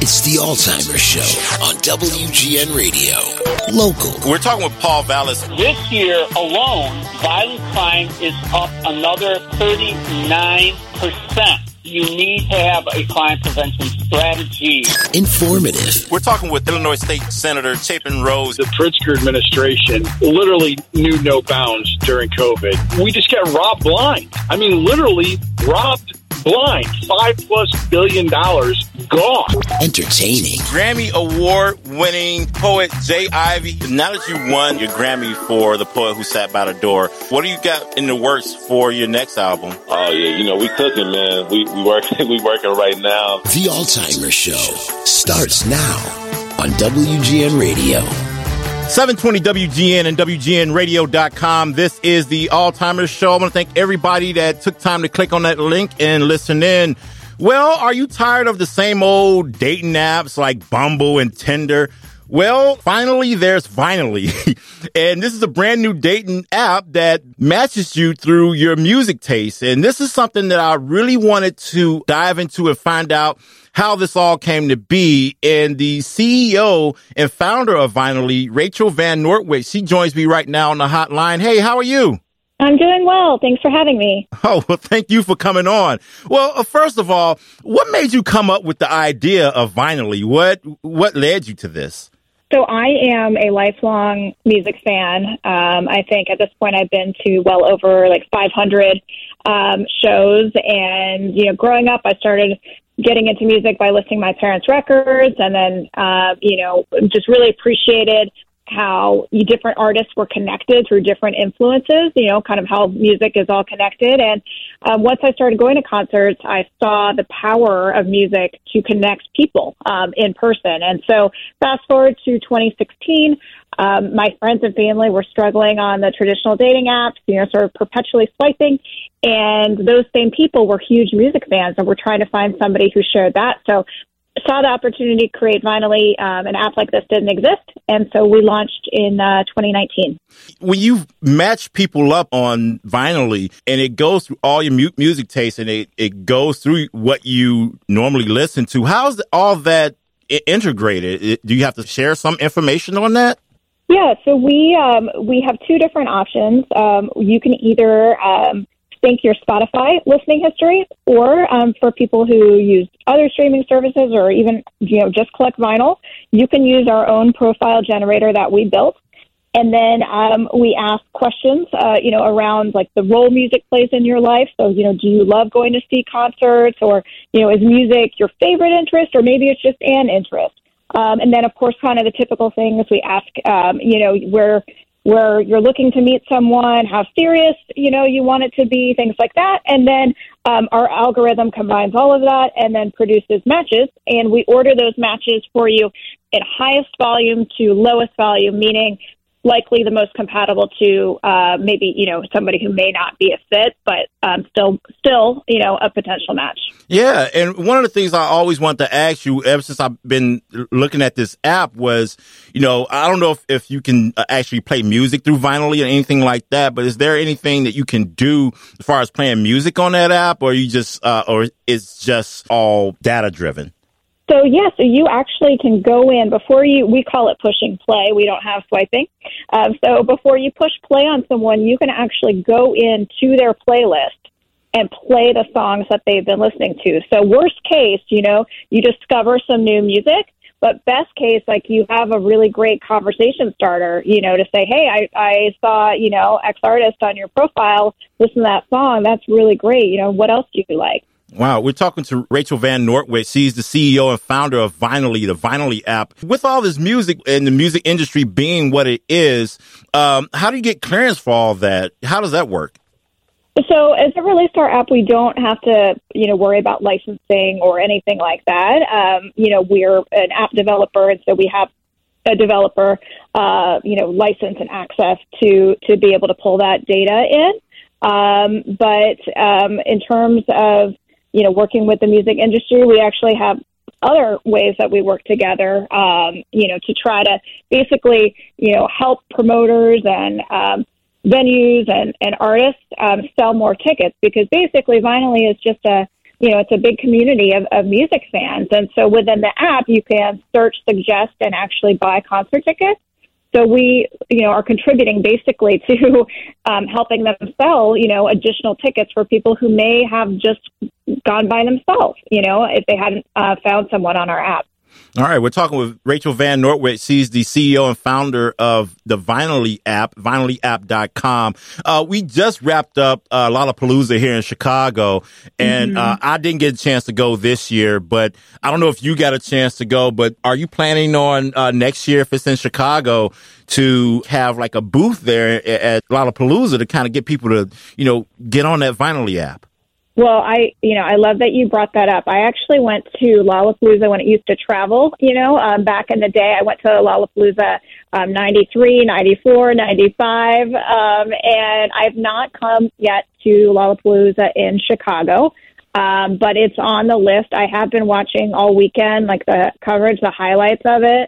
It's the Alzheimer's Show on WGN Radio. Local. We're talking with Paul Vallis. This year alone, violent crime is up another 39%. You need to have a crime prevention strategy. Informative. We're talking with Illinois State Senator Chapin Rose. The Pritzker administration literally knew no bounds during COVID. We just got robbed blind. I mean, literally robbed blind. $5+ billion gone. Entertaining. Grammy Award-winning poet Jay Ivey. Now that you won your Grammy for The Poet Who Sat by the Door, what do you got in the works for your next album? Oh yeah, we cooking, man. We working right now. The Alzheimer's Show starts now on WGN Radio. 720 WGN and WGNradio.com. This is the Alzheimer's Show. I want to thank everybody that took time to click on that link and listen in. Well, are you tired of the same old dating apps like Bumble and Tinder? Well, finally, there's Vinally. And this is a brand new dating app that matches you through your music taste. And this is something that I really wanted to dive into and find out how this all came to be. And the CEO and founder of Vinally, Rachel Van Nortwick, she joins me right now on the hotline. Hey, how are you? I'm doing well. Thanks for having me. Oh, well, thank you for coming on. Well, first of all, what made you come up with the idea of Vinally? What led you to this? So I am a lifelong music fan. I think at this point I've been to well over 500 shows. And, growing up, I started getting into music by listening to my parents' records and then, just really appreciated how different artists were connected through different influences, kind of how music is all connected. And once I started going to concerts, I saw the power of music to connect people in person. And so fast forward to 2016, my friends and family were struggling on the traditional dating apps, sort of perpetually swiping. And those same people were huge music fans and were trying to find somebody who shared that. So saw the opportunity to create Vinally. An app like this didn't exist, and so we launched in 2019. When you match people up on Vinally, and it goes through all your music tastes, and it goes through what you normally listen to, how's all that integrated? Do you have to share some information on that? Yeah, so we have two different options. You can either sync your Spotify listening history, or for people who use other streaming services or even just collect vinyl, you can use our own profile generator that we built. And then we ask questions, around the role music plays in your life. So, do you love going to see concerts, or, is music your favorite interest, or maybe it's just an interest? And then, of course, kind of the typical things we ask, where you're looking to meet someone, how serious, you want it to be, things like that. And then our algorithm combines all of that and then produces matches. And we order those matches for you in highest volume to lowest volume, meaning likely the most compatible to maybe, somebody who may not be a fit, but still, a potential match. Yeah. And one of the things I always want to ask you ever since I've been looking at this app was, I don't know if you can actually play music through Vinally or anything like that, but is there anything that you can do as far as playing music on that app, or you just, or it's just all data driven? So you actually can go in we call it pushing play. We don't have swiping. So before you push play on someone, you can actually go into their playlist and play the songs that they've been listening to. So worst case, you discover some new music, but best case, you have a really great conversation starter, to say, hey, I saw, X artist on your profile, listen to that song. That's really great. What else do you like? Wow. We're talking to Rachel Van Nortwick. She's the CEO and founder of Vinally, the Vinally app. With all this music and the music industry being what it is, how do you get clearance for all that? How does that work? So as it relates to our app, we don't have to, worry about licensing or anything like that. We're an app developer, and so we have a developer, license and access to be able to pull that data in. But in terms of working with the music industry, we actually have other ways that we work together, to try to basically, help promoters and venues and artists sell more tickets, because basically Vinally is just a it's a big community of music fans. And so within the app, you can search, suggest, and actually buy concert tickets. So we, are contributing basically to helping them sell, additional tickets for people who may have just gone by themselves, if they hadn't found someone on our app. All right. We're talking with Rachel Van Nortwick. She's the CEO and founder of the Vinely app, vinelyapp.com. We just wrapped up Lollapalooza here in Chicago, and I didn't get a chance to go this year, but I don't know if you got a chance to go, but are you planning on next year, if it's in Chicago, to have like a booth there at Lollapalooza to kind of get people to, get on that Vinely app? Well, I love that you brought that up. I actually went to Lollapalooza when it used to travel, back in the day. I went to Lollapalooza 93, 94, 95, and I've not come yet to Lollapalooza in Chicago, but it's on the list. I have been watching all weekend, like the coverage, the highlights of it.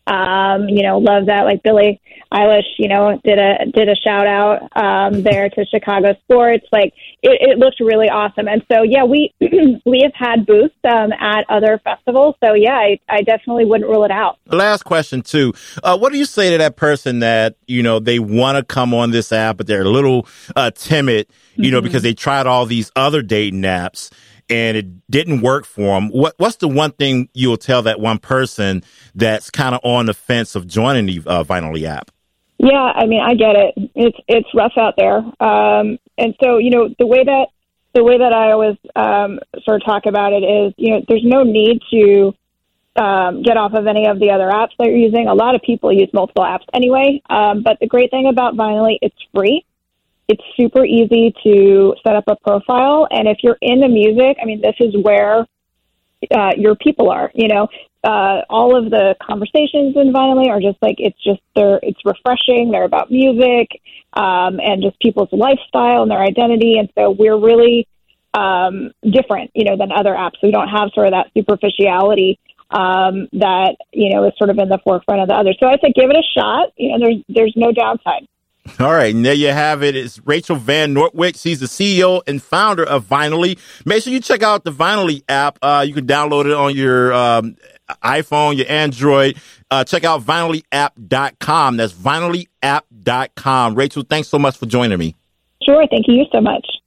Love that. Like Billie Eilish, did a shout out there to Chicago sports. Like it looked really awesome. And so, yeah, we have had booths at other festivals. So, yeah, I definitely wouldn't rule it out. Last question, too. What do you say to that person that, they want to come on this app, but they're a little timid, because they tried all these other dating apps and it didn't work for them? What's the one thing you'll tell that one person that's kind of on the fence of joining the Vinely app? Yeah, I mean, I get it. It's rough out there. And so, the way that I always sort of talk about it is, there's no need to get off of any of the other apps that you're using. A lot of people use multiple apps anyway. But the great thing about Vinely, it's free. It's super easy to set up a profile. And if you're into music, I mean, this is where your people are, all of the conversations in Vinely are just like, it's refreshing. They're about music, and just people's lifestyle and their identity. And so we're really, different, than other apps. We don't have sort of that superficiality, that, is sort of in the forefront of the others. So I say, give it a shot. There's no downside. All right, and there you have it. It's Rachel Van Nortwick. She's the CEO and founder of Vinely. Make sure you check out the Vinely app. You can download it on your iPhone, your Android. Check out vinelyapp.com. That's vinelyapp.com. Rachel, thanks so much for joining me. Sure. Thank you so much.